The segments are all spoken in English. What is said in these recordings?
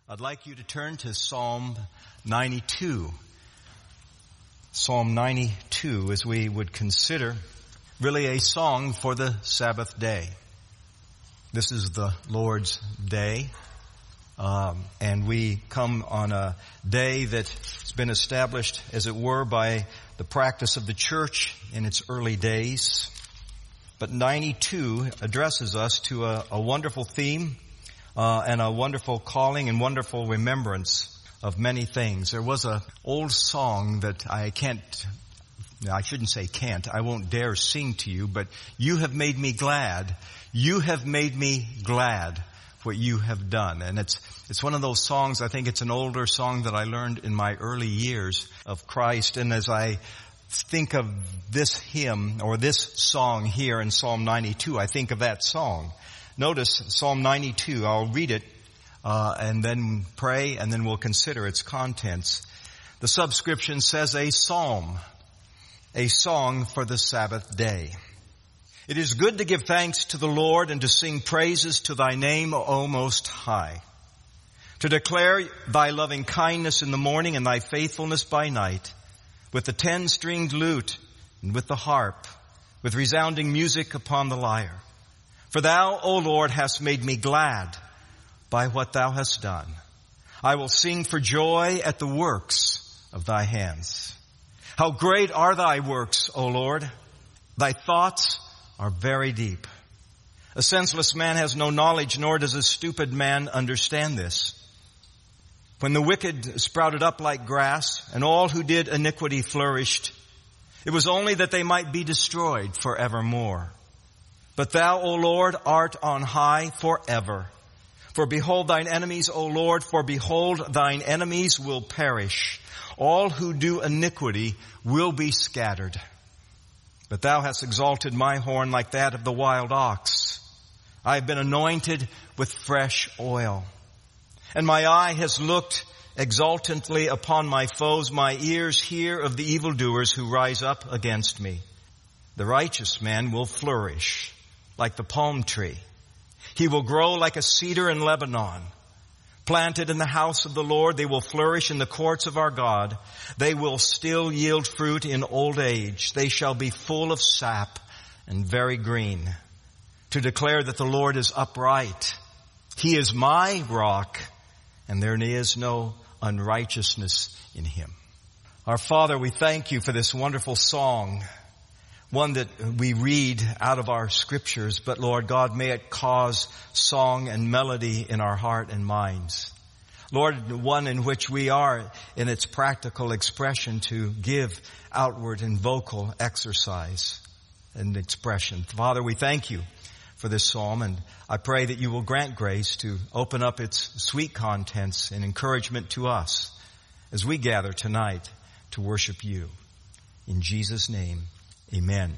I'd like you to turn to Psalm 92. Psalm 92, as we would consider really a song for the Sabbath day. This is the Lord's day, and we come on a day that's been established, as it were, by the practice of the church in its early days. But 92 addresses us to a wonderful theme, and a wonderful calling and wonderful remembrance of many things. There was an old song that I won't dare sing to you, but you have made me glad. You have made me glad what you have done. And it's one of those songs, I think it's an older song that I learned in my early years of Christ. And as I think of this hymn or this song here in Psalm 92, I think of that song. Notice Psalm 92. I'll read it and then pray, and then we'll consider its contents. The subscription says, a psalm, a song for the Sabbath day. It is good to give thanks to the Lord and to sing praises to thy name, O Most High. To declare thy loving kindness in the morning and thy faithfulness by night, with the 10-stringed lute and with the harp, with resounding music upon the lyre. For thou, O Lord, hast made me glad by what thou hast done. I will sing for joy at the works of thy hands. How great are thy works, O Lord! Thy thoughts are very deep. A senseless man has no knowledge, nor does a stupid man understand this. When the wicked sprouted up like grass, and all who did iniquity flourished, it was only that they might be destroyed forevermore. But thou, O Lord, art on high forever. For behold thine enemies, O Lord, for behold thine enemies will perish. All who do iniquity will be scattered. But thou hast exalted my horn like that of the wild ox. I have been anointed with fresh oil. And my eye has looked exultantly upon my foes. My ears hear of the evildoers who rise up against me. The righteous man will flourish like the palm tree. He will grow like a cedar in Lebanon. Planted in the house of the Lord, they will flourish in the courts of our God. They will still yield fruit in old age. They shall be full of sap and very green. To declare that the Lord is upright. He is my rock, and there is no unrighteousness in him. Our Father, we thank you for this wonderful song, one that we read out of our scriptures, but Lord God, may it cause song and melody in our heart and minds. Lord, one in which we are in its practical expression to give outward and vocal exercise and expression. Father, we thank you for this psalm, and I pray that you will grant grace to open up its sweet contents and encouragement to us as we gather tonight to worship you. In Jesus' name, amen.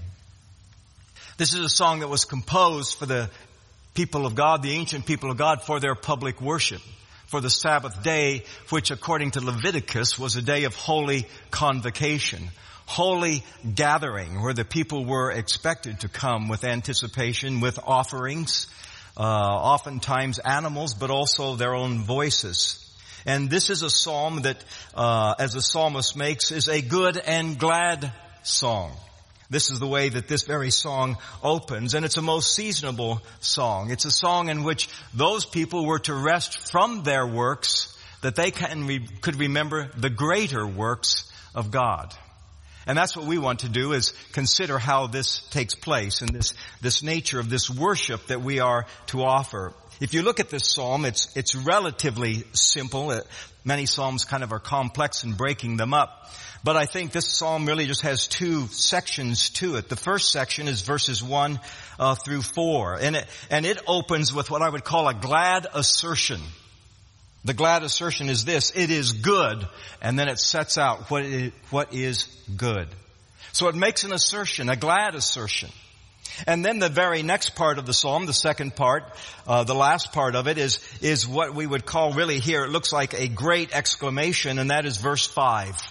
This is a song that was composed for the people of God, the ancient people of God, for their public worship, for the Sabbath day, which according to Leviticus was a day of holy convocation, holy gathering, where the people were expected to come with anticipation, with offerings, oftentimes animals, but also their own voices. And this is a psalm that, as the psalmist makes, is a good and glad song. This is the way that this very song opens, and it's a most seasonable song. It's a song in which those people were to rest from their works, that they could remember the greater works of God. And that's what we want to do, is consider how this takes place and this nature of this worship that we are to offer. If you look at this psalm, it's relatively simple. Many psalms kind of are complex in breaking them up. But I think this psalm really just has two sections to it. The first section is verses 1 through 4. And it opens with what I would call a glad assertion. The glad assertion is this: it is good. And then it sets out what is good. So it makes an assertion, a glad assertion. And then the very next part of the psalm, the second part, the last part of it is what we would call really here, it looks like a great exclamation, and that is verse 5.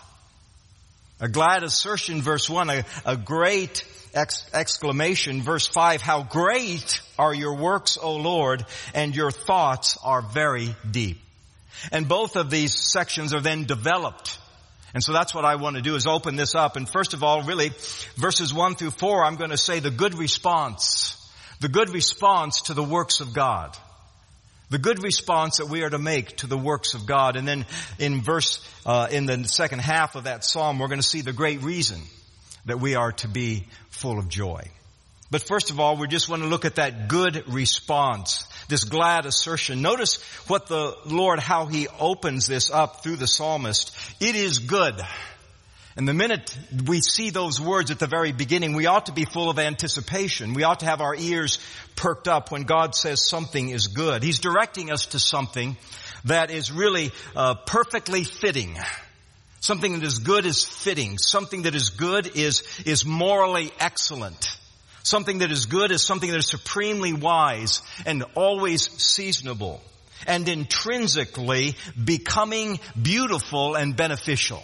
A glad assertion, verse 1, a great exclamation, verse 5. How great are your works, O Lord, and your thoughts are very deep. And both of these sections are then developed. And so that's what I want to do, is open this up. And first of all, really, verses 1 through 4, I'm going to say the good response. The good response to the works of God. The good response that we are to make to the works of God. And then in the second half of that psalm, we're going to see the great reason that we are to be full of joy. But first of all, we just want to look at that good response, this glad assertion. Notice what the Lord, how He opens this up through the psalmist. It is good. And the minute we see those words at the very beginning, we ought to be full of anticipation. We ought to have our ears perked up when God says something is good. He's directing us to something that is really perfectly fitting. Something that is good is fitting. Something that is good is morally excellent. Something that is good is something that is supremely wise and always seasonable and intrinsically becoming beautiful and beneficial.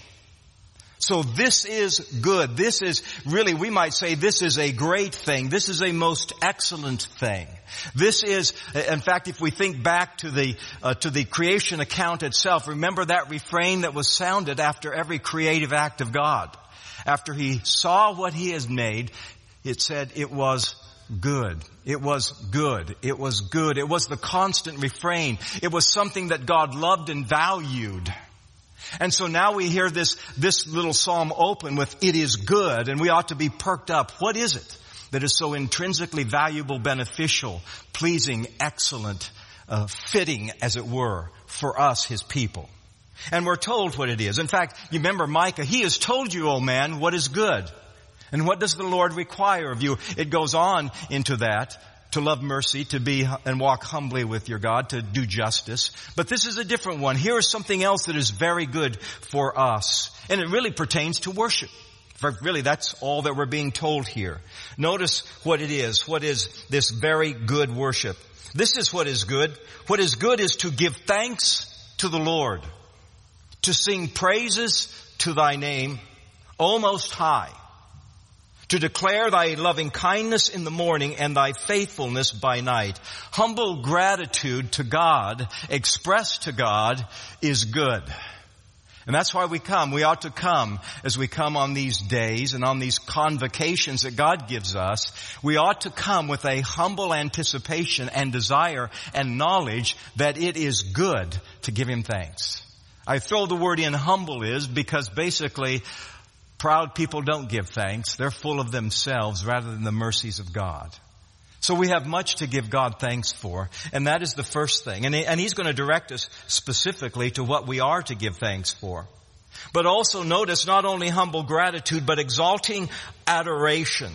So this is good. This is really, we might say, this is a great thing. This is a most excellent thing. This is, in fact, if we think back to the creation account itself, remember that refrain that was sounded after every creative act of God. After He saw what He has made, it said it was good. It was good. It was good. It was the constant refrain. It was something that God loved and valued. And so now we hear this little psalm open with, it is good, and we ought to be perked up. What is it that is so intrinsically valuable, beneficial, pleasing, excellent, fitting, as it were, for us, His people? And we're told what it is. In fact, you remember Micah, He has told you, O man, what is good. And what does the Lord require of you? It goes on into that. To love mercy, to be and walk humbly with your God, to do justice. But this is a different one. Here is something else that is very good for us. And it really pertains to worship. Really, that's all that we're being told here. Notice what it is. What is this very good worship? This is what is good. What is good is to give thanks to the Lord. To sing praises to thy name, O Most High. To declare thy loving kindness in the morning and thy faithfulness by night. Humble gratitude to God, expressed to God, is good. And that's why we come. We ought to come as we come on these days and on these convocations that God gives us. We ought to come with a humble anticipation and desire and knowledge that it is good to give Him thanks. I throw the word in humble is because basically proud people don't give thanks. They're full of themselves rather than the mercies of God. So we have much to give God thanks for, and that is the first thing. And He's going to direct us specifically to what we are to give thanks for. But also notice not only humble gratitude, but exalting adoration.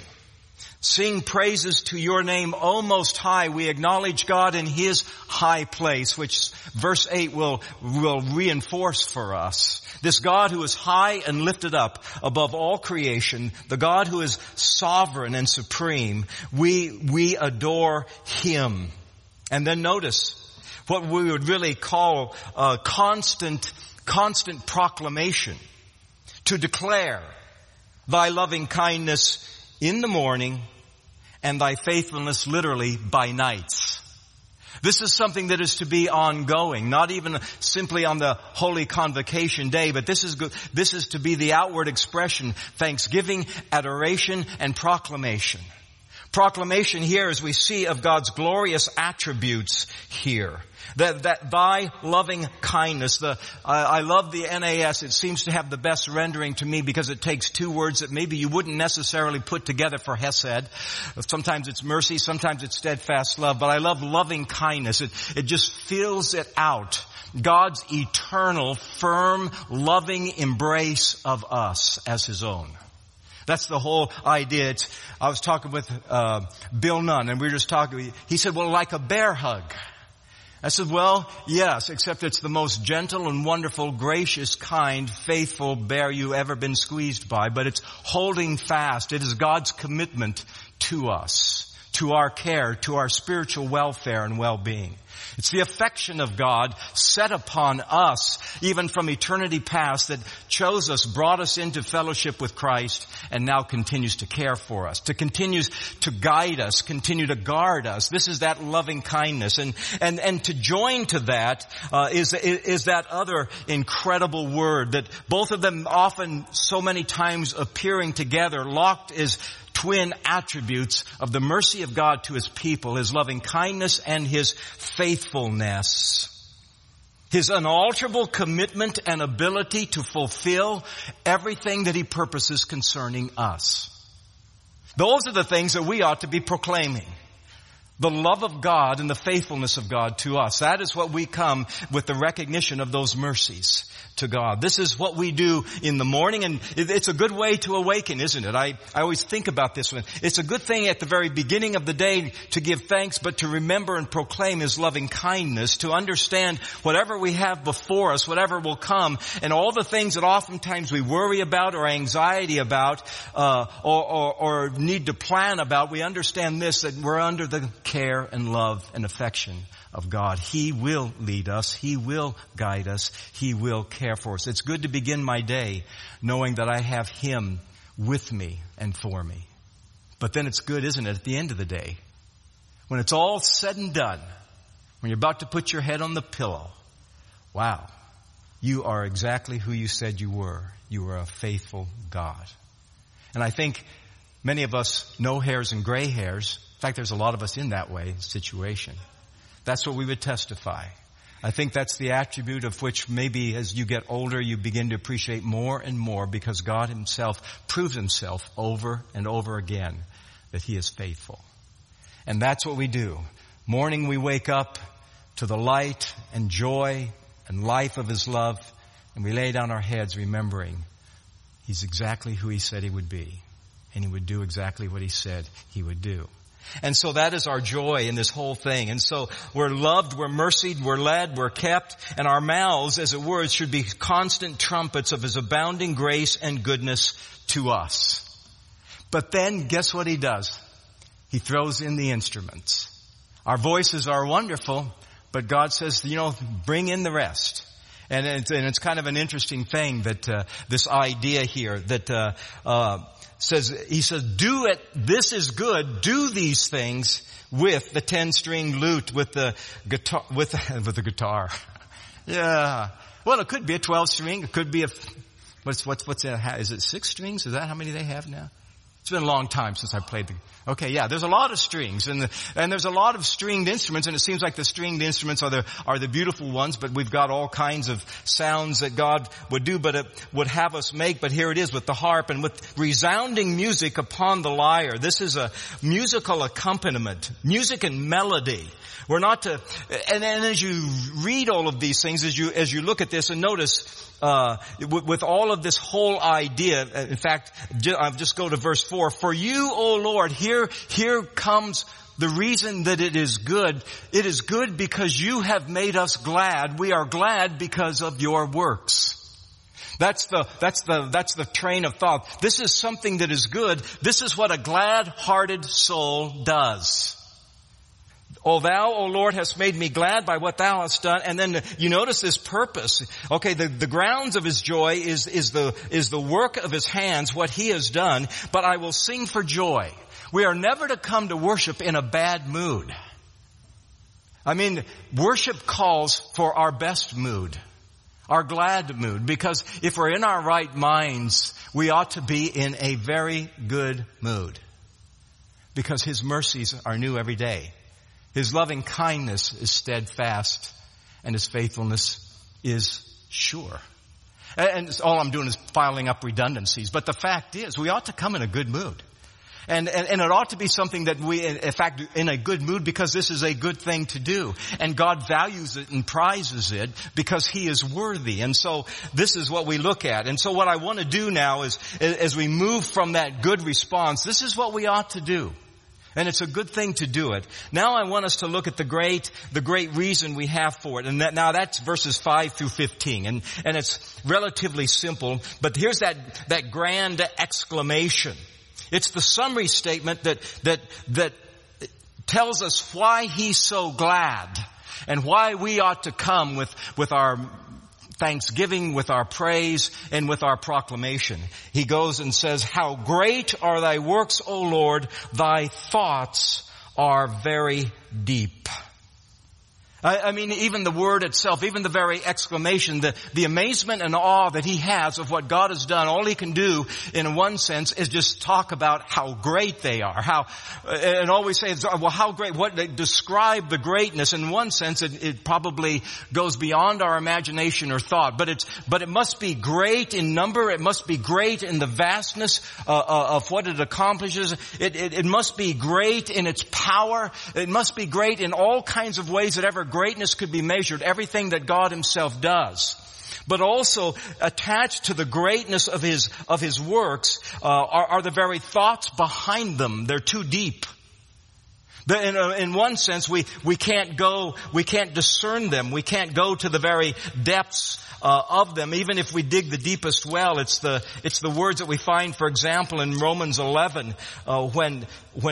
Sing praises to your name, O Most High. We acknowledge God in His high place, which verse 8 will reinforce for us. This God who is high and lifted up above all creation, the God who is sovereign and supreme, we adore Him. And then notice what we would really call a constant proclamation. To declare thy loving kindness in the morning, and thy faithfulness literally by nights. This is something that is to be ongoing, not even simply on the holy convocation day, but this is to be the outward expression, thanksgiving, adoration, and proclamation. Proclamation here, as we see, of God's glorious attributes here. That thy loving kindness, I love the NAS. It seems to have the best rendering to me because it takes two words that maybe you wouldn't necessarily put together for Hesed. Sometimes it's mercy, sometimes it's steadfast love, but I love loving kindness. It just fills it out. God's eternal, firm, loving embrace of us as His own. That's the whole idea. I was talking with Bill Nunn, and we were just talking. He said, well, like a bear hug. I said, well, yes, except it's the most gentle and wonderful, gracious, kind, faithful bear you ever been squeezed by, but it's holding fast. It is God's commitment to us, to our care, to our spiritual welfare and well-being. It's the affection of God set upon us, even from eternity past, that chose us, brought us into fellowship with Christ, and now continues to care for us, to continues to guide us, continue to guard us. This is that loving kindness. And to join to that is that other incredible word that both of them often so many times appearing together, locked as twin attributes of the mercy of God to His people, His loving kindness and His faithfulness. His unalterable commitment and ability to fulfill everything that He purposes concerning us. Those are the things that we ought to be proclaiming. The love of God and the faithfulness of God to us. That is what we come with the recognition of those mercies to God. This is what we do in the morning, and it's a good way to awaken, isn't it? I always think about this one. It's a good thing at the very beginning of the day to give thanks, but to remember and proclaim His loving kindness, to understand whatever we have before us, whatever will come, and all the things that oftentimes we worry about or anxiety about, or need to plan about. We understand this, that we're under the care and love and affection of God. He will lead us. He will guide us. He will care for us. It's good to begin my day knowing that I have Him with me and for me. But then it's good, isn't it, at the end of the day, when it's all said and done, when you're about to put your head on the pillow, wow, you are exactly who you said you were. You are a faithful God. And I think many of us, no hairs and gray hairs, in fact, there's a lot of us in that way situation. That's what we would testify. I think that's the attribute of which maybe as you get older, you begin to appreciate more and more, because God Himself proves Himself over and over again that He is faithful. And that's what we do. Morning we wake up to the light and joy and life of His love, and we lay down our heads remembering He's exactly who He said He would be, and He would do exactly what He said He would do. And so that is our joy in this whole thing. And so we're loved, we're mercied, we're led, we're kept, and our mouths, as it were, should be constant trumpets of His abounding grace and goodness to us. But then, guess what He does? He throws in the instruments. Our voices are wonderful, but God says, bring in the rest. And it's kind of an interesting thing that this idea here that He says, do it, this is good, do these things with the 10-string lute, with the guitar, with the guitar. Yeah. Well, it could be a 12-string, it could be what's that? Is it 6 strings? Is that how many they have now? It's been a long time since I played okay, yeah, there's a lot of strings and there's a lot of stringed instruments, and it seems like the stringed instruments are the beautiful ones, but we've got all kinds of sounds that God would do, but it would have us make. But here it is with the harp and with resounding music upon the lyre. This is a musical accompaniment, music and melody. We're not to, and as you read all of these things, as you look at this and notice, with all of this whole idea, in fact, I'll just go to verse 4. For you, O Lord, here comes the reason that it is good. It is good because you have made us glad. We are glad because of your works. That's the train of thought. This is something that is good. This is what a glad-hearted soul does. O thou, O Lord, hast made me glad by what thou hast done. And then you notice this purpose. Okay, the grounds of his joy is the work of his hands, what he has done. But I will sing for joy. We are never to come to worship in a bad mood. I mean, worship calls for our best mood, our glad mood. Because if we're in our right minds, we ought to be in a very good mood. Because his mercies are new every day. His loving kindness is steadfast, and his faithfulness is sure. And all I'm doing is filing up redundancies. But the fact is, we ought to come in a good mood. And it ought to be something that we, in fact, in a good mood, because this is a good thing to do. And God values it and prizes it because he is worthy. And so this is what we look at. And so what I want to do now is, as we move from that good response, this is what we ought to do. And it's a good thing to do it. Now I want us to look at the great reason we have for it. And now that's verses 5 through 15. And it's relatively simple, but here's that grand exclamation. It's the summary statement that tells us why he's so glad and why we ought to come with our thanksgiving, with our praise, and with our proclamation. He goes and says, how great are thy works, O Lord, thy thoughts are very deep. I mean, even the word itself, even the very exclamation, the amazement and awe that he has of what God has done, all he can do in one sense is just talk about how great they are. And all we say is, well, how great, describe the greatness. In one sense, it probably goes beyond our imagination or thought, but it must be great in number. It must be great in the vastness of what it accomplishes. It must be great in its power. It must be great in all kinds of ways that ever greatness could be measured, everything that God himself does. But also attached to the greatness of his works are the very thoughts behind them. They're too deep. In one sense, we can't discern them. We can't go to the very depths of them. Even if we dig the deepest well, it's the words that we find, for example, in Romans 11, when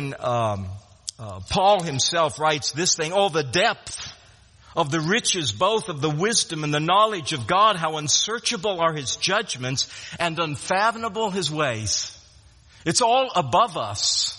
Paul himself writes this thing, oh, the depth of the riches, both of the wisdom and the knowledge of God, how unsearchable are his judgments and unfathomable his ways. It's all above us.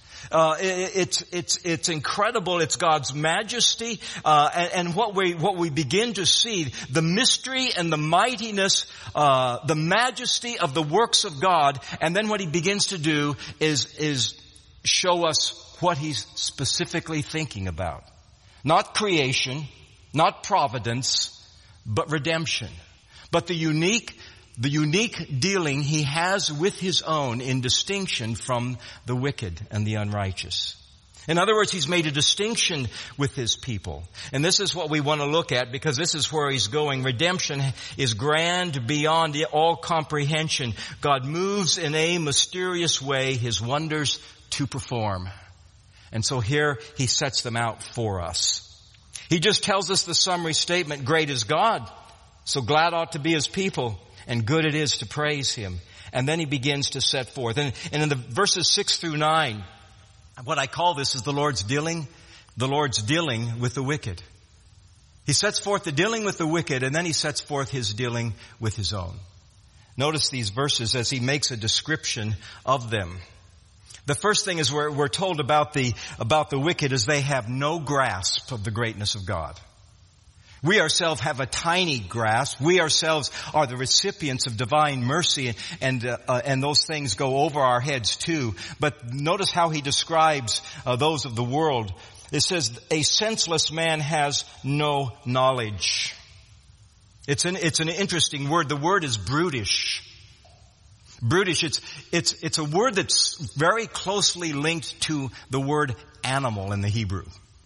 It's incredible. It's God's majesty, and what we begin to see, the mystery and the mightiness, the majesty of the works of God. And then what he begins to do is show us what he's specifically thinking about. Not creation, not providence, but redemption. But the unique dealing he has with his own in distinction from the wicked and the unrighteous. In other words, he's made a distinction with his people. And this is what we want to look at, because this is where he's going. Redemption is grand beyond all comprehension. God moves in a mysterious way his wonders to perform. And so here he sets them out for us. He just tells us the summary statement, great is God, so glad ought to be his people, and good it is to praise him. And then he begins to set forth. And in the verses 6 through 9, what I call this is the Lord's dealing with the wicked. He sets forth the dealing with the wicked, and then he sets forth his dealing with his own. Notice these verses as he makes a description of them. The first thing is we're told about the wicked is they have no grasp of the greatness of God. We ourselves have a tiny grasp. We ourselves are the recipients of divine mercy, and those things go over our heads too. But notice how he describes those of the world. It says, a senseless man has no knowledge. It's an interesting word. The word is brutish. Brutish, it's a word that's very closely linked to the word animal in the Hebrew.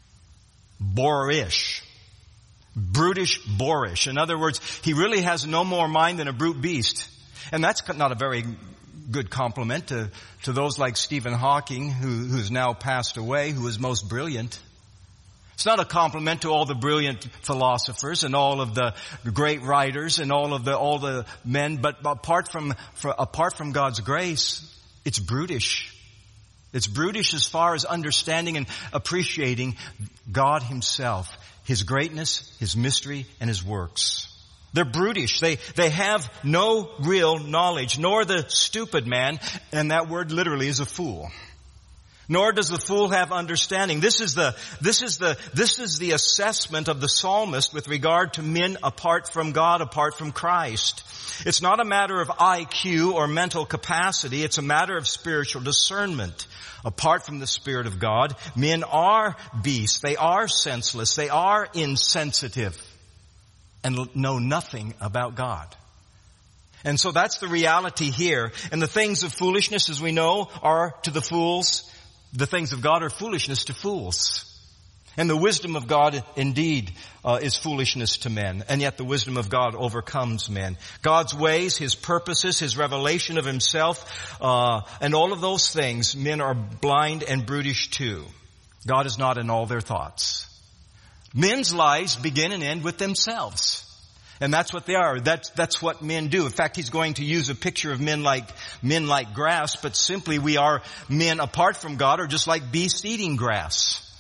Boorish. Brutish, boorish. In other words, he really has no more mind than a brute beast. And that's not a very good compliment to those like Stephen Hawking, who's now passed away, who was most brilliant. It's not a compliment to all the brilliant philosophers and all of the great writers and all the men, but apart from God's grace, it's brutish. It's brutish as far as understanding and appreciating God himself, his greatness, his mystery, and his works. They're brutish. They have no real knowledge, nor the stupid man, and that word literally is a fool. Nor does the fool have understanding. This is the assessment of the psalmist with regard to men apart from God, apart from Christ. It's not a matter of IQ or mental capacity. It's a matter of spiritual discernment. Apart from the Spirit of God, men are beasts. They are senseless. They are insensitive and know nothing about God. And so that's the reality here. And the things of foolishness, as we know, are to the fools. The things of God are foolishness to fools. And the wisdom of God indeed is foolishness to men. And yet the wisdom of God overcomes men. God's ways, his purposes, his revelation of himself, and all of those things, men are blind and brutish too. God is not in all their thoughts. Men's lives begin and end with themselves. And that's what they are. That's what men do. In fact, he's going to use a picture of men like grass, but simply we are men apart from God are just like beasts eating grass.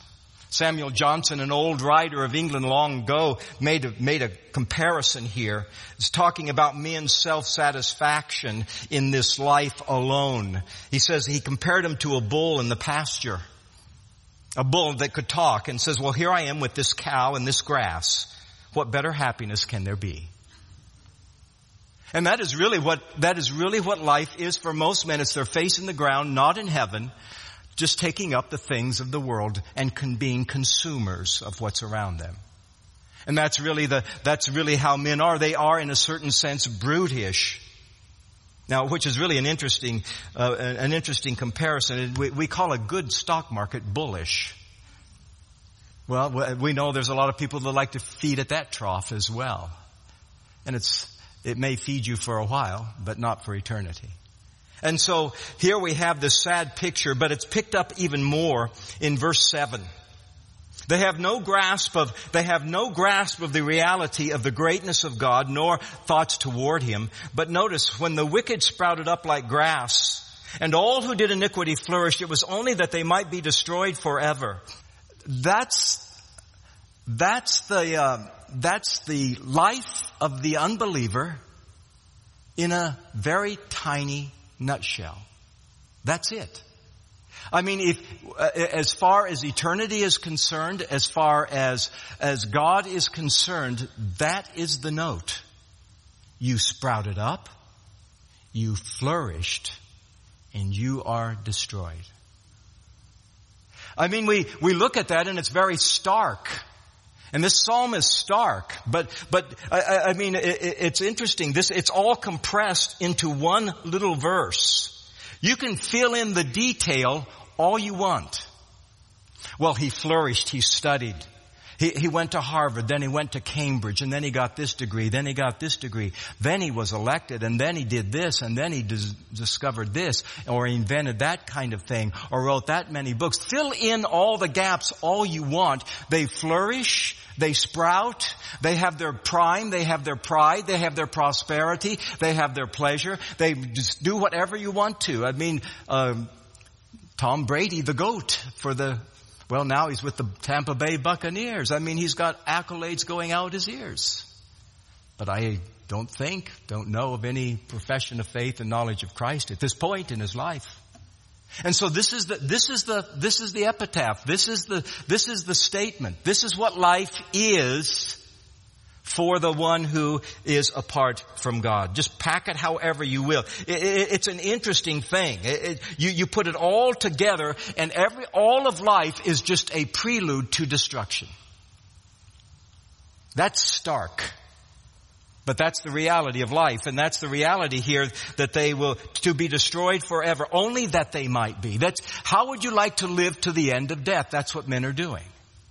Samuel Johnson, an old writer of England long ago, made a comparison here. He's talking about men's self-satisfaction in this life alone. He says he compared him to a bull in the pasture. A bull that could talk and says, well, here I am with this cow and this grass. What better happiness can there be? And that is really what life is for most men. It's their face in the ground, not in heaven, just taking up the things of the world and being consumers of what's around them. And that's really how men are. They are, in a certain sense, brutish. Now, which is really an interesting comparison. We call a good stock market bullish. Well, we know there's a lot of people that like to feed at that trough as well. And it may feed you for a while, but not for eternity. And so here we have this sad picture, but it's picked up even more in verse 7. They have no grasp of the reality of the greatness of God, nor thoughts toward Him. But notice, when the wicked sprouted up like grass, and all who did iniquity flourished, it was only that they might be destroyed forever. That's the life of the unbeliever in a very tiny nutshell. That's it. I mean, as far as eternity is concerned, as far as God is concerned, that is the note. You sprouted up, you flourished, and you are destroyed. I mean, we look at that and it's very stark. And this psalm is stark, but I mean, it's interesting. It's all compressed into one little verse. You can fill in the detail all you want. Well, he flourished, he studied. He went to Harvard, then he went to Cambridge, and then he got this degree, then he got this degree. Then he was elected, and then he did this, and then he discovered this, or he invented that kind of thing, or wrote that many books. Fill in all the gaps all you want. They flourish, they sprout, they have their prime, they have their pride, they have their prosperity, they have their pleasure. They just do whatever you want to. I mean, Tom Brady, the GOAT well, now he's with the Tampa Bay Buccaneers. I mean, he's got accolades going out his ears. But I don't know of any profession of faith and knowledge of Christ at this point in his life. And so this is the epitaph. This is the statement. This is what life is for the one who is apart from God. Just pack it however you will. It's an interesting thing. You put it all together, and all of life is just a prelude to destruction. That's stark. But that's the reality of life, and that's the reality here, that they will to be destroyed forever, only that they might be. How would you like to live to the end of death? That's what men are doing.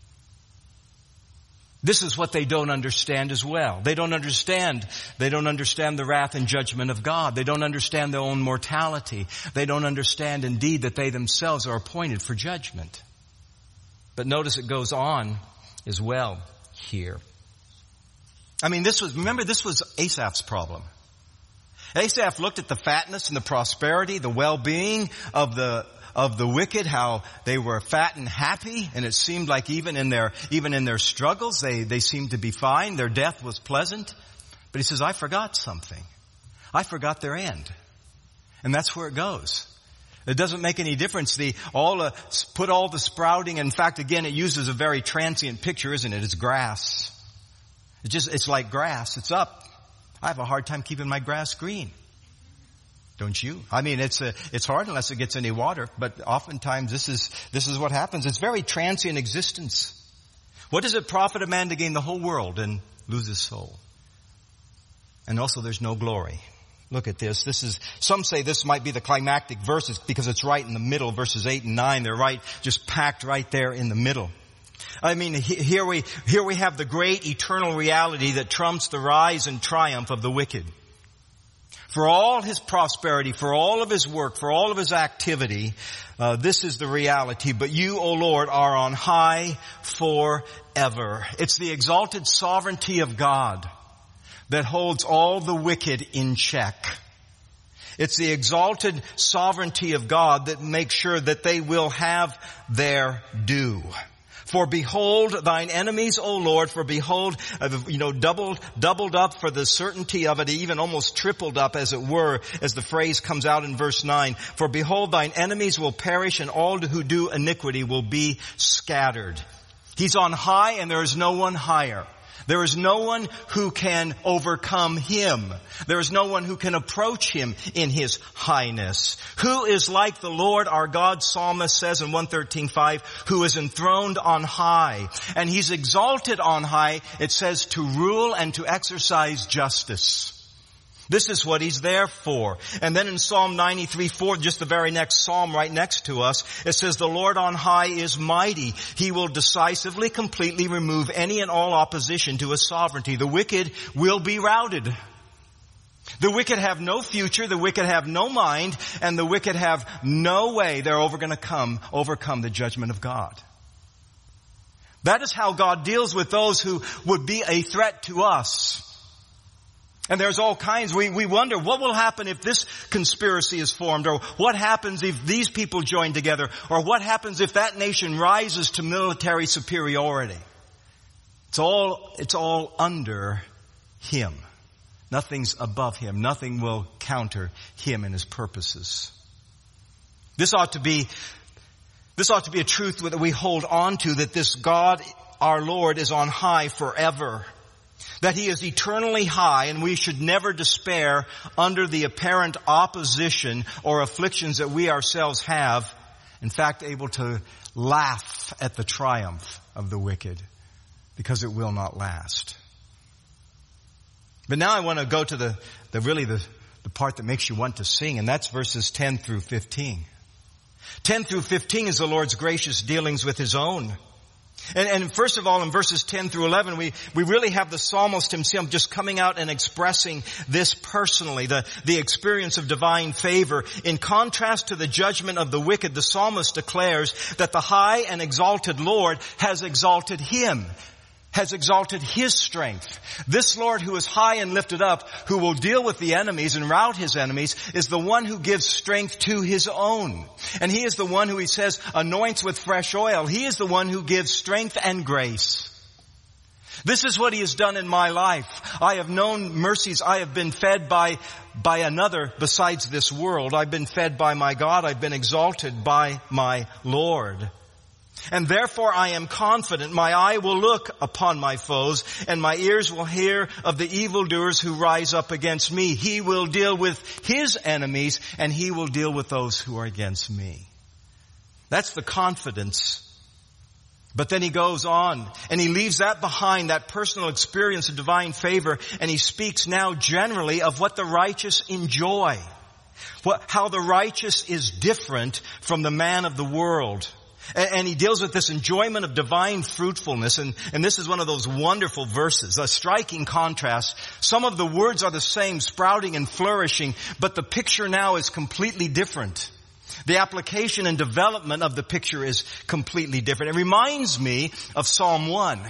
This is what they don't understand as well. They don't understand the wrath and judgment of God. They don't understand their own mortality. They don't understand indeed that they themselves are appointed for judgment. But notice it goes on as well here. I mean, this was Asaph's problem. Asaph looked at the fatness and the prosperity, the well-being of the wicked, how they were fat and happy, and it seemed like even in their struggles, they seemed to be fine. Their death was pleasant. But he says, I forgot something. I forgot their end. And that's where it goes. It doesn't make any difference. Put all the sprouting. In fact, again, it uses a very transient picture, isn't it? It's grass. It's like grass. It's up. I have a hard time keeping my grass green. Don't you? I mean, it's hard unless it gets any water, but oftentimes this is what happens. It's very transient existence. What does it profit a man to gain the whole world and lose his soul? And also there's no glory. Look at this. Some say this might be the climactic verses because it's right in the middle, verses 8 and 9. They're just packed right there in the middle. I mean, here we have the great eternal reality that trumps the rise and triumph of the wicked. For all his prosperity, for all of his work, for all of his activity, this is the reality. But you, O Lord, are on high forever. It's the exalted sovereignty of God that holds all the wicked in check. It's the exalted sovereignty of God that makes sure that they will have their due. For behold thine enemies, O Lord, for behold, doubled up for the certainty of it, even almost tripled up as it were, as the phrase comes out in verse 9. For behold thine enemies will perish and all who do iniquity will be scattered. He's on high and there is no one higher. There is no one who can overcome him. There is no one who can approach him in his highness. Who is like the Lord our God, Psalmist says in 113:5, who is enthroned on high. And he's exalted on high, it says, to rule and to exercise justice. This is what he's there for. And then in Psalm 93:4, just the very next psalm right next to us, it says, the Lord on high is mighty. He will decisively, completely remove any and all opposition to his sovereignty. The wicked will be routed. The wicked have no future, the wicked have no mind, and the wicked have no way they're going to overcome the judgment of God. That is how God deals with those who would be a threat to us. And there's all kinds. We wonder what will happen if this conspiracy is formed, or what happens if these people join together, or what happens if that nation rises to military superiority. It's all under him. Nothing's above him. Nothing will counter him and his purposes. This ought to be a truth that we hold on to, that this God, our Lord, is on high forever. That he is eternally high, and we should never despair under the apparent opposition or afflictions that we ourselves have. In fact, able to laugh at the triumph of the wicked, because it will not last. But now I want to go to the part that makes you want to sing, and that's verses 10 through 15. 10 through 15 is the Lord's gracious dealings with his own. And first of all, in verses 10 through 11, we really have the psalmist himself just coming out and expressing this personally, the experience of divine favor. In contrast to the judgment of the wicked, the psalmist declares that the high and exalted Lord has exalted him, has exalted his strength. This Lord who is high and lifted up, who will deal with the enemies and rout his enemies, is the one who gives strength to his own. And he is the one who, he says, anoints with fresh oil. He is the one who gives strength and grace. This is what he has done in my life. I have known mercies. I have been fed by another besides this world. I've been fed by my God. I've been exalted by my Lord. And therefore I am confident my eye will look upon my foes, and my ears will hear of the evildoers who rise up against me. He will deal with his enemies, and he will deal with those who are against me. That's the confidence. But then he goes on, and he leaves that behind, that personal experience of divine favor, and he speaks now generally of what the righteous enjoy. How the righteous is different from the man of the world. And he deals with this enjoyment of divine fruitfulness. And this is one of those wonderful verses, a striking contrast. Some of the words are the same, sprouting and flourishing, but the picture now is completely different. The application and development of the picture is completely different. It reminds me of Psalm 1.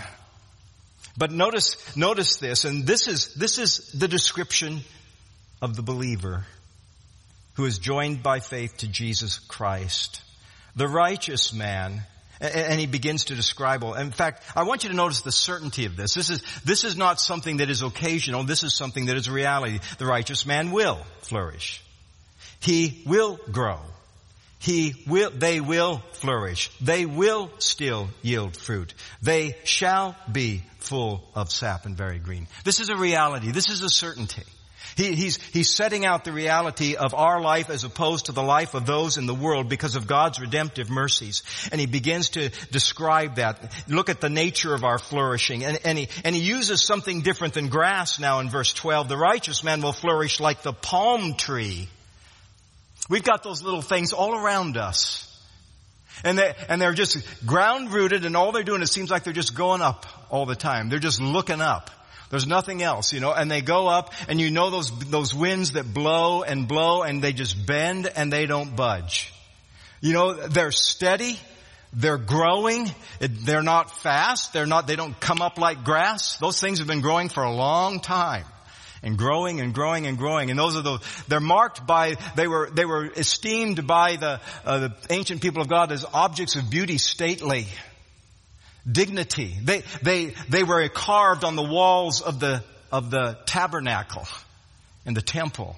But notice this, and this is the description of the believer who is joined by faith to Jesus Christ. The righteous man, and he begins to describe all. In fact, I want you to notice the certainty of this. This is not something that is occasional. This is something that is reality. The righteous man will flourish. He will grow. They will flourish. They will still yield fruit. They shall be full of sap and very green. This is a reality. This is a certainty. He's setting out the reality of our life as opposed to the life of those in the world because of God's redemptive mercies. And he begins to describe that. Look at the nature of our flourishing. And he uses something different than grass now in verse 12. The righteous man will flourish like the palm tree. We've got those little things all around us. And they're just ground rooted, and all they're doing, it seems like they're just going up all the time. They're just looking up. There's nothing else, and they go up, and those winds that blow, and they just bend, and they don't budge. They're steady, they're growing, they're not fast, they don't come up like grass. Those things have been growing for a long time. And growing and growing and growing. And they're marked by, they were esteemed by the ancient people of God as objects of beauty, stately. Dignity. They were carved on the walls of the tabernacle and the temple.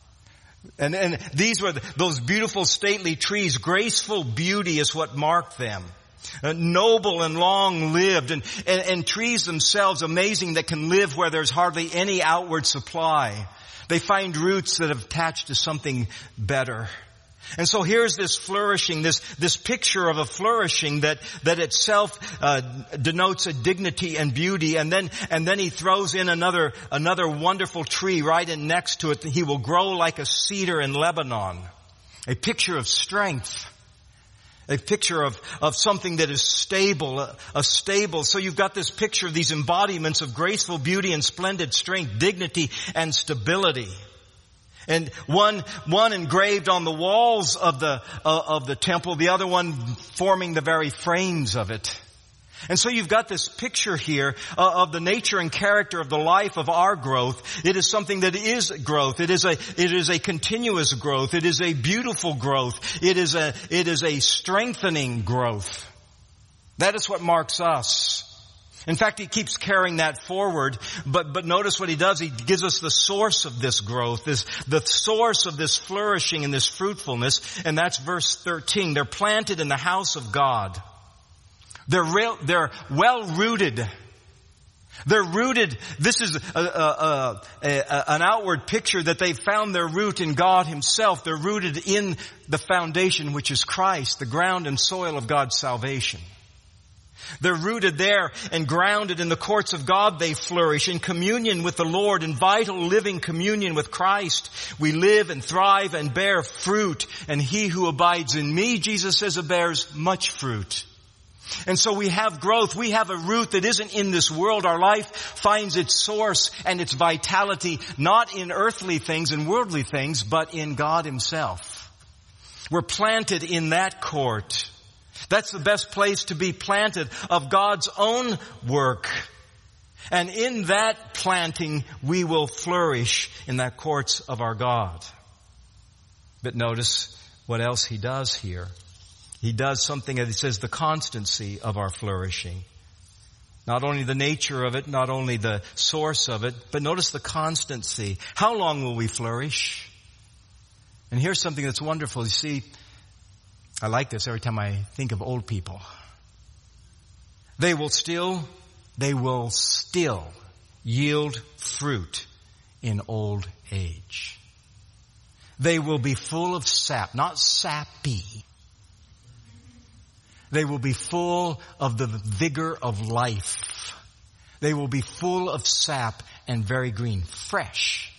And these were those beautiful stately trees. Graceful beauty is what marked them. Noble and long lived, and trees themselves amazing that can live where there's hardly any outward supply. They find roots that have attached to something better. And so here's this flourishing, this picture of a flourishing that itself denotes a dignity and beauty. And then he throws in another wonderful tree right in next to it. He will grow like a cedar in Lebanon. A picture of strength. A picture of something that is stable, stable. So you've got this picture of these embodiments of graceful beauty and splendid strength, dignity and stability. And one engraved on the walls of the temple, the other one forming the very frames of it. And so you've got this picture here of the nature and character of the life of our growth. It is something that is growth. It is a continuous growth. It is a beautiful growth. It is a strengthening growth. That is what marks us. In fact, he keeps carrying that forward, but notice what he does. He gives us the source of this growth, the source of this flourishing and this fruitfulness, and that's verse 13. They're planted in the house of God. They're well rooted. They're rooted. This is an outward picture that they've found their root in God Himself. They're rooted in the foundation, which is Christ, the ground and soil of God's salvation. They're rooted there and grounded in the courts of God. They flourish in communion with the Lord, in vital living communion with Christ. We live and thrive and bear fruit. And he who abides in me, Jesus says, bears much fruit. And so we have growth. We have a root that isn't in this world. Our life finds its source and its vitality not in earthly things and worldly things, but in God Himself. We're planted in that court. That's the best place to be planted, of God's own work. And in that planting, we will flourish in that courts of our God. But notice what else he does here. He does something that he says the constancy of our flourishing. Not only the nature of it, not only the source of it, but notice the constancy. How long will we flourish? And here's something that's wonderful. You see, I like this every time I think of old people. They will still yield fruit in old age. They will be full of sap, not sappy. They will be full of the vigor of life. They will be full of sap and very green, fresh.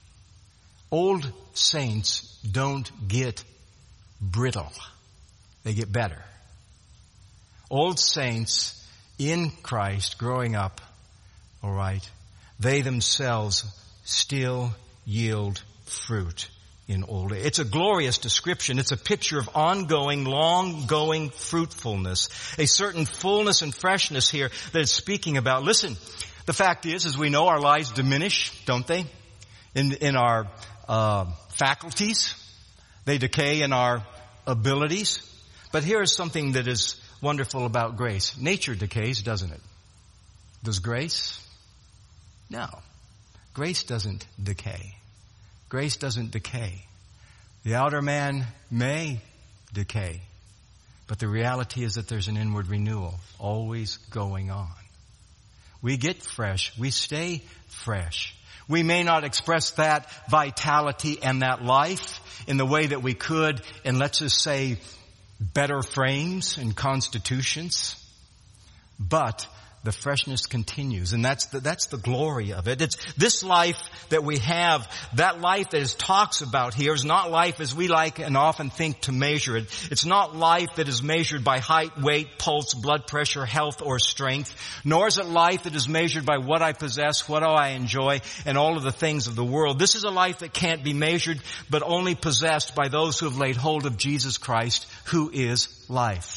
Old saints don't get brittle. They get better. Old saints in Christ growing up, all right, they themselves still yield fruit in old age. It's a glorious description. It's a picture of ongoing, long-going fruitfulness. A certain fullness and freshness here that it's speaking about. Listen, the fact is, as we know, our lives diminish, don't they? In our faculties. They decay in our abilities. But here is something that is wonderful about grace. Nature decays, doesn't it? Does grace? No. Grace doesn't decay. Grace doesn't decay. The outer man may decay, but the reality is that there's an inward renewal always going on. We get fresh. We stay fresh. We may not express that vitality and that life in the way that we could in, let's just say, better frames and constitutions, but the freshness continues, and that's the glory of it. It's this life that we have, that life that it talks about here is not life as we like and often think to measure it. It's not life that is measured by height, weight, pulse, blood pressure, health, or strength, nor is it life that is measured by what I possess, what do I enjoy, and all of the things of the world. This is a life that can't be measured, but only possessed by those who have laid hold of Jesus Christ, who is life.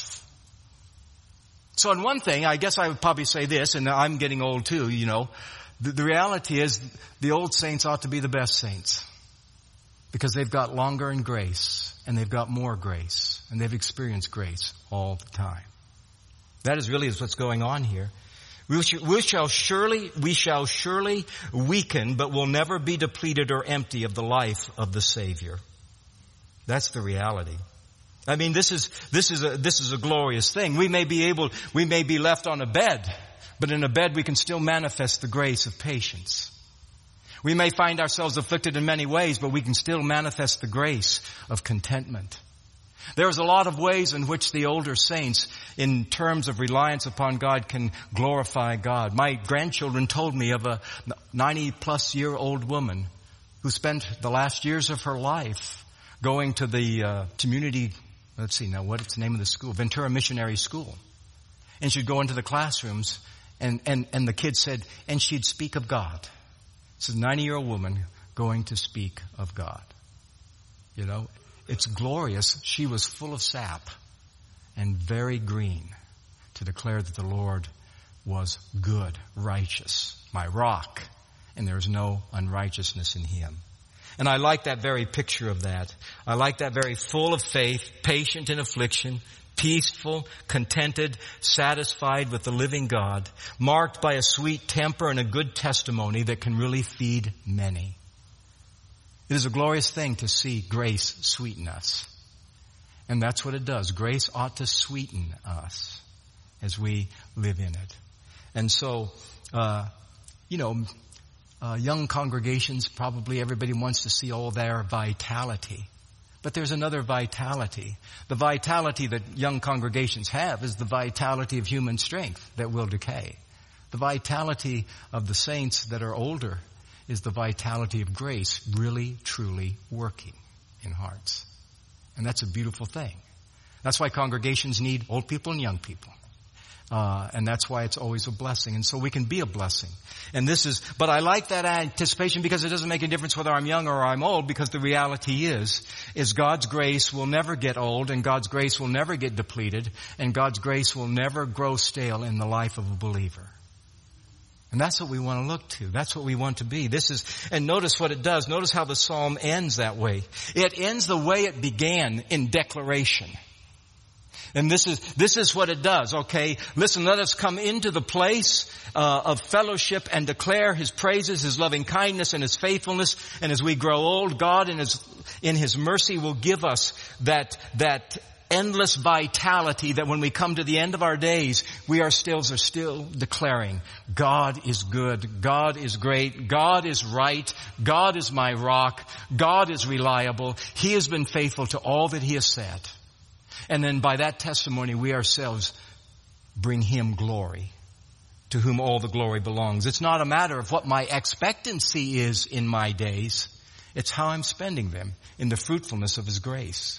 So in one thing, I guess I would probably say this, and I'm getting old too, you know. The reality is the old saints ought to be the best saints. Because they've got longer in grace, and they've got more grace, and they've experienced grace all the time. That is really what's going on here. We shall surely weaken, but will never be depleted or empty of the life of the Savior. That's the reality. I mean, this is a glorious thing. We may be left on a bed, but in a bed we can still manifest the grace of patience. We may find ourselves afflicted in many ways, but we can still manifest the grace of contentment. There's a lot of ways in which the older saints, in terms of reliance upon God, can glorify God. My grandchildren told me of a 90-plus-year-old woman who spent the last years of her life going to the community, let's see now, what's the name of the school? Ventura Missionary School. And she'd go into the classrooms, and the kids said, and she'd speak of God. It's a 90-year-old woman going to speak of God. You know, it's glorious. She was full of sap and very green to declare that the Lord was good, righteous, my rock, and there is no unrighteousness in him. And I like that very picture of that. I like that very full of faith, patient in affliction, peaceful, contented, satisfied with the living God, marked by a sweet temper and a good testimony that can really feed many. It is a glorious thing to see grace sweeten us. And that's what it does. Grace ought to sweeten us as we live in it. And so, young congregations, probably everybody wants to see all their vitality. But there's another vitality. The vitality that young congregations have is the vitality of human strength that will decay. The vitality of the saints that are older is the vitality of grace really, truly working in hearts. And that's a beautiful thing. That's why congregations need old people and young people. And that's why it's always a blessing. And so we can be a blessing. But I like that anticipation because it doesn't make a difference whether I'm young or I'm old, because the reality is God's grace will never get old, and God's grace will never get depleted, and God's grace will never grow stale in the life of a believer. And that's what we want to look to. That's what we want to be. And notice what it does. Notice how the psalm ends that way. It ends the way it began, in declaration. And this is what it does, okay? Listen, let us come into the place of fellowship and declare His praises, His loving kindness, and His faithfulness. And as we grow old, God in His mercy will give us that endless vitality that when we come to the end of our days, we ourselves are still declaring, God is good, God is great, God is right, God is my rock, God is reliable, He has been faithful to all that He has said. And then by that testimony, we ourselves bring Him glory, to whom all the glory belongs. It's not a matter of what my expectancy is in my days. It's how I'm spending them in the fruitfulness of His grace.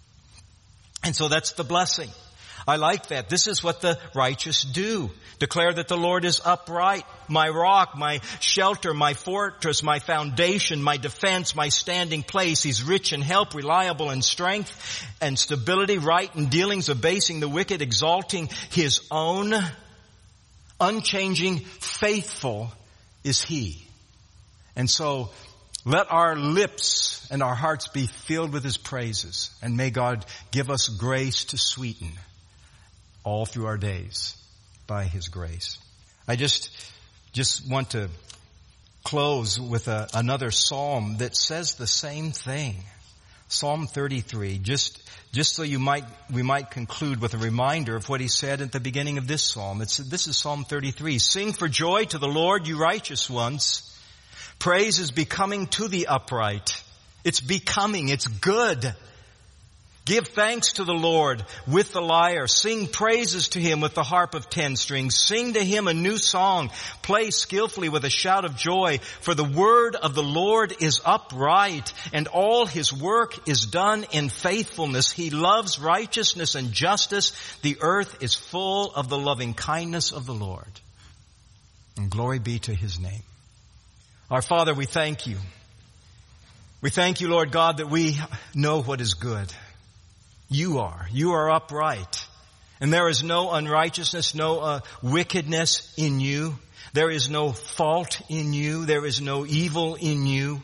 And so that's the blessing. I like that. This is what the righteous do. Declare that the Lord is upright, my rock, my shelter, my fortress, my foundation, my defense, my standing place. He's rich in help, reliable in strength and stability, right in dealings, abasing the wicked, exalting His own. Unchanging, faithful is He. And so let our lips and our hearts be filled with His praises. And may God give us grace to sweeten all through our days by His grace. I just want to close with another psalm that says the same thing. Psalm 33. Just so we might conclude with a reminder of what he said at the beginning of this psalm. This is Psalm 33. Sing for joy to the Lord, you righteous ones. Praise is becoming to the upright. It's becoming. It's good. Give thanks to the Lord with the lyre. Sing praises to Him with the harp of 10 strings. Sing to Him a new song. Play skillfully with a shout of joy. For the word of the Lord is upright, and all His work is done in faithfulness. He loves righteousness and justice. The earth is full of the loving kindness of the Lord. And glory be to His name. Our Father, we thank You. We thank You, Lord God, that we know what is good. You are upright. And there is no unrighteousness, no wickedness in You. There is no fault in You. There is no evil in You.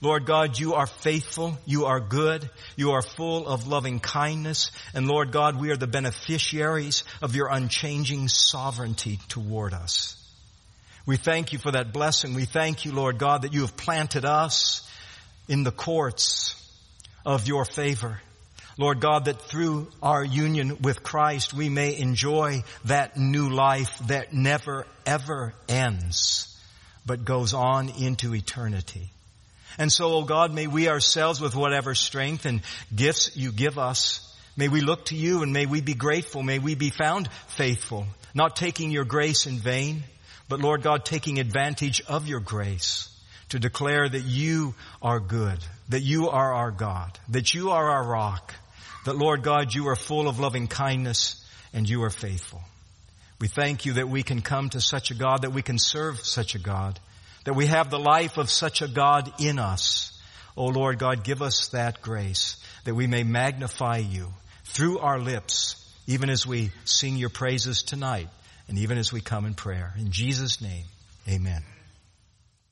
Lord God, you are faithful, you are good, you are full of loving kindness, and Lord God, we are the beneficiaries of your unchanging sovereignty toward us. We thank you for that blessing. We thank you, Lord God, that you have planted us in the courts of your favor. Lord God, that through our union with Christ, we may enjoy that new life that never, ever ends, but goes on into eternity. And so, oh God, may we ourselves, with whatever strength and gifts you give us, may we look to you and may we be grateful. May we be found faithful, not taking your grace in vain, but Lord God, taking advantage of your grace to declare that you are good, that you are our God, that you are our rock, that Lord God, you are full of loving kindness and you are faithful. We thank you that we can come to such a God, that we can serve such a God, that we have the life of such a God in us. Oh Lord God, give us that grace that we may magnify you through our lips, even as we sing your praises tonight and even as we come in prayer. In Jesus' name, amen.